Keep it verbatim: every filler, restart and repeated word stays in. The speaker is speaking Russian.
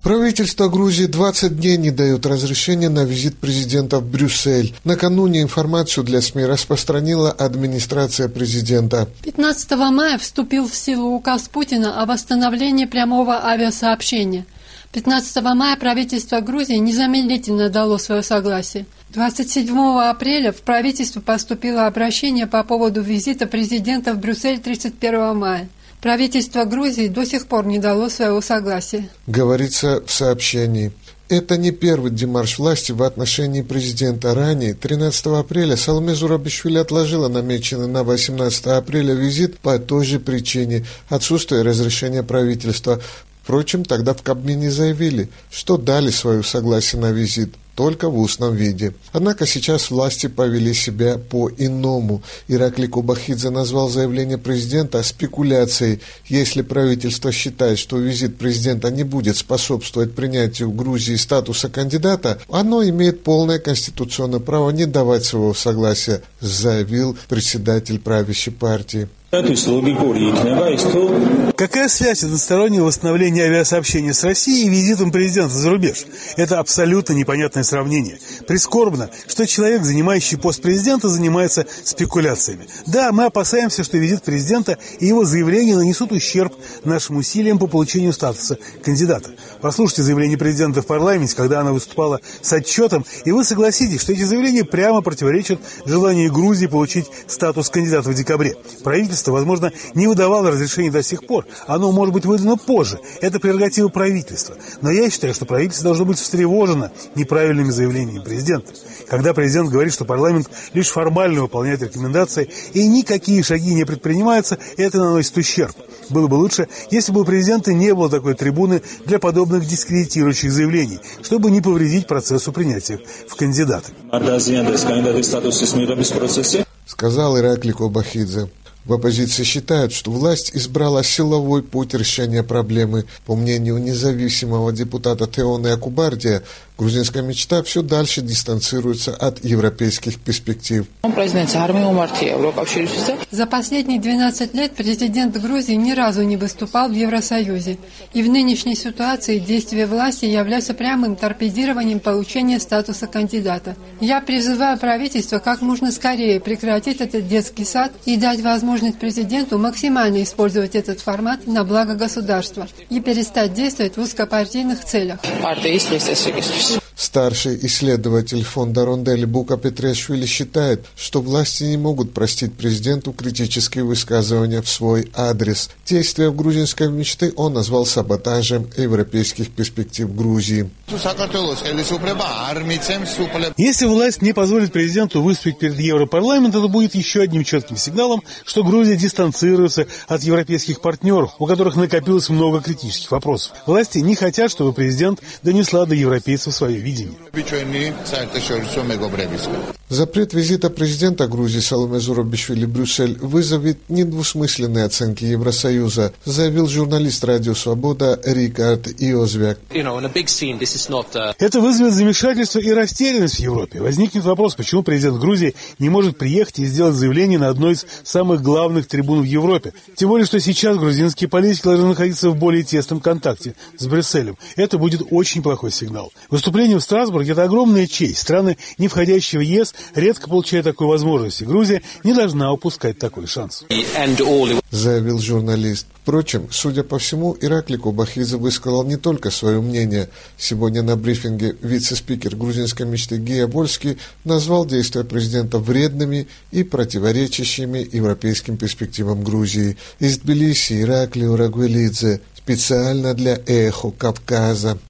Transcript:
Правительство Грузии двадцать дней не дает разрешения на визит президента в Брюссель. Накануне информацию для СМИ распространила администрация президента. пятнадцатого мая вступил в силу указ Путина о восстановлении прямого авиасообщения. пятнадцатого мая правительство Грузии незамедлительно дало свое согласие. двадцать седьмого апреля в правительство поступило обращение по поводу визита президента в Брюссель тридцать первого мая. Правительство Грузии до сих пор не дало своего согласия. Говорится в сообщении. Это не первый демарш власти в отношении президента. Ранее, тринадцатого апреля, Саломе Зурабишвили отложила намеченный на восемнадцатое апреля визит по той же причине – отсутствия разрешения правительства. Впрочем, тогда в Кабмине заявили, что дали свое согласие на визит, только в устном виде. Однако сейчас власти повели себя по-иному. Иракли Кобахидзе назвал заявление президента спекуляцией. Если правительство считает, что визит президента не будет способствовать принятию в Грузии статуса кандидата, оно имеет полное конституционное право не давать своего согласия, заявил председатель правящей партии. Какая связь одностороннего восстановления авиасообщения с Россией и визитом президента за рубеж? Это абсолютно непонятное сравнение. Прискорбно, что человек, занимающий пост президента, занимается спекуляциями. Да, мы опасаемся, что визит президента и его заявления нанесут ущерб нашим усилиям по получению статуса кандидата. Послушайте заявление президента в парламенте, когда она выступала с отчетом, и вы согласитесь, что эти заявления прямо противоречат желанию Грузии получить статус кандидата в декабре. Правительство, возможно, не выдавало разрешение до сих пор. Оно может быть выдано позже. Это прерогатива правительства. Но я считаю, что правительство должно быть встревожено неправильными заявлениями президента. Когда президент говорит, что парламент лишь формально выполняет рекомендации и никакие шаги не предпринимаются, это наносит ущерб. Было бы лучше, если бы у президента не было такой трибуны для подобных дискредитирующих заявлений, чтобы не повредить процессу принятия в кандидаты. Сказал Иракли Кобахидзе. В оппозиции считают, что власть избрала силовой путь решения проблемы. По мнению независимого депутата Теоны Акубардия, грузинская мечта все дальше дистанцируется от европейских перспектив. За последние двенадцать лет президент Грузии ни разу не выступал в Евросоюзе. И в нынешней ситуации действия власти являются прямым торпедированием получения статуса кандидата. Я призываю правительство как можно скорее прекратить этот детский сад и дать возможность президенту максимально использовать этот формат на благо государства и перестать действовать в узкопартийных целях. Старший исследователь фонда Рондель Бука Петрешвили считает, что власти не могут простить президенту критические высказывания в свой адрес. Действия в грузинской мечты он назвал саботажем европейских перспектив Грузии. Если власть не позволит президенту выступить перед Европарламентом, это будет еще одним четким сигналом, что Грузия дистанцируется от европейских партнеров, у которых накопилось много критических вопросов. Власти не хотят, чтобы президент донесла до европейцев свое видение. Запрет визита президента Грузии Саломе Зурабишвили в Брюссель вызовет недвусмысленные оценки Евросоюза, заявил журналист «Радио Свобода» Рикард Иозвяк. Это вызовет замешательство и растерянность в Европе. Возникнет вопрос, почему президент Грузии не может приехать и сделать заявление на одной из самых главных трибун в Европе. Тем более, что сейчас грузинские политики должны находиться в более тесном контакте с Брюсселем. Это будет очень плохой сигнал. Выступление в Страсбурге – это огромная честь. Страны, не входящие в ЕС, редко получают такую возможность. И Грузия не должна упускать такой шанс. Заявил журналист. Впрочем, судя по всему, Иракли Кобахидзе высказал не только свое мнение. Сегодня на брифинге вице-спикер грузинской мечты Гия Вольский назвал действия президента вредными и противоречащими европейским перспективам Грузии. Из Тбилиси Иракли Урагвелидзе специально для «Эхо Кавказа».